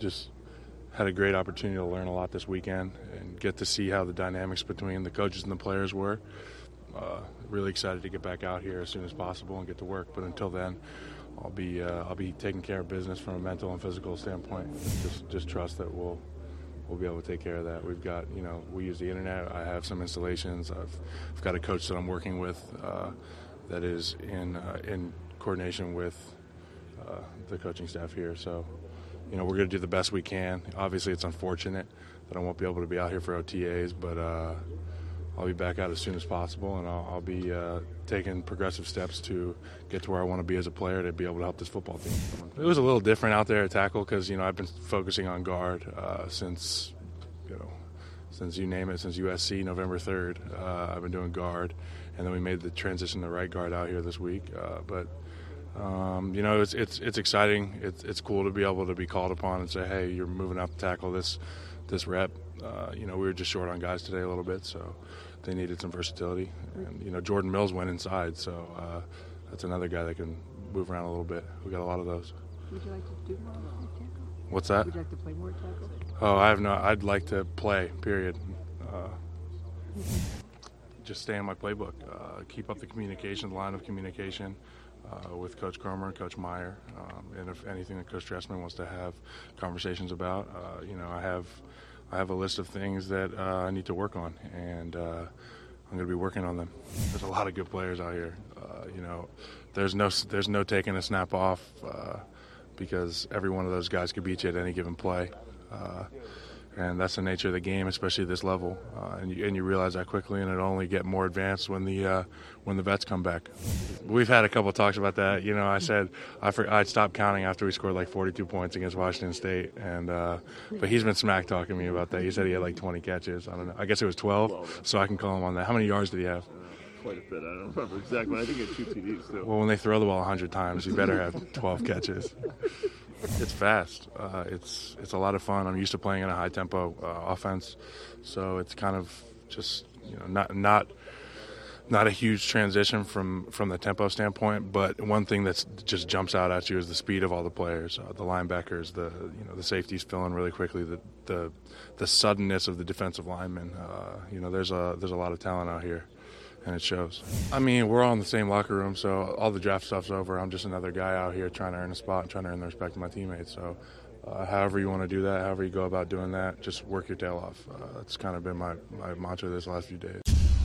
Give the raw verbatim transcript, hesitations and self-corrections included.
just had a great opportunity to learn a lot this weekend and get to see how the dynamics between the coaches and the players were. Uh, really excited to get back out here as soon as possible and get to work. But until then, I'll be uh, I'll be taking care of business from a mental and physical standpoint. Just just trust that we'll we'll be able to take care of that. We've got you know we use the internet. I have some installations. I've, I've got a coach that I'm working with uh, that is in uh, in coordination with uh, the coaching staff here. So. You know, we're going to do the best we can. Obviously, it's unfortunate that I won't be able to be out here for O T As, but uh, I'll be back out as soon as possible, and I'll, I'll be uh, taking progressive steps to get to where I want to be as a player to be able to help this football team. It was a little different out there at tackle because, you know, I've been focusing on guard uh, since, you know, since you name it, since U S C, November third. Uh, I've been doing guard, and then we made the transition to right guard out here this week. Uh, but Um, you know, it's it's it's exciting. It's it's cool to be able to be called upon and say, hey, you're moving out to tackle this this rep. Uh, you know, we were just short on guys today a little bit, so they needed some versatility. And you know, Jordan Mills went inside, so uh, that's another guy that can move around a little bit. We got a lot of those. Would you like to do more tackle? What's that? Would you like to play more tackle? Oh, I have no. I'd like to play. Period. Uh, just stay in my playbook. Uh, keep up the communication, the line of communication. Uh, with Coach Cromer and Coach Meyer, um, and if anything that Coach Dressman wants to have conversations about, uh, you know, I have I have a list of things that uh, I need to work on, and uh, I'm going to be working on them. There's a lot of good players out here. Uh, you know, there's no there's no taking a snap off uh, because every one of those guys could beat you at any given play. Uh, And that's the nature of the game, especially at this level. Uh, and, you, and you realize that quickly, and it'll only get more advanced when the uh, when the vets come back. We've had a couple of talks about that. You know, I said I for, I'd stop counting after we scored like forty-two points against Washington State, and uh, but he's been smack talking me about that. He said he had like twenty catches. I don't know. I guess it was twelve, so I can call him on that. How many yards did he have? Quite a bit. I don't remember exactly. I think he had two T Ds too. Well, when they throw the ball one hundred times, you better have twelve catches. It's fast. Uh, it's it's a lot of fun. I'm used to playing in a high tempo uh, offense, so it's kind of just you know not not not a huge transition from, from the tempo standpoint. But one thing that just jumps out at you is the speed of all the players, uh, the linebackers, the you know the safeties filling really quickly, the the the suddenness of the defensive linemen. Uh, you know there's a there's a lot of talent out here. And it shows. I mean, we're all in the same locker room, so all the draft stuff's over. I'm just another guy out here trying to earn a spot and trying to earn the respect of my teammates. So uh, however you want to do that, however you go about doing that, just work your tail off. Uh, that's kind of been my, my mantra this last few days.